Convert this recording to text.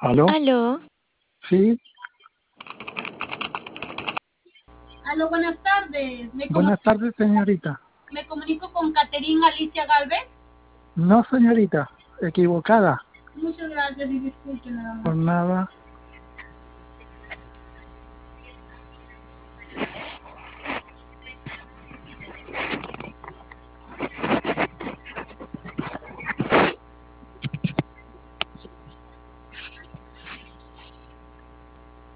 ¿Aló? Aló, Sí, Aló, buenas tardes. buenas tardes, señorita. Me comunico con Caterina Alicia Galvez. No, señorita, equivocada. Muchas gracias y disculpe nada Por más. nada.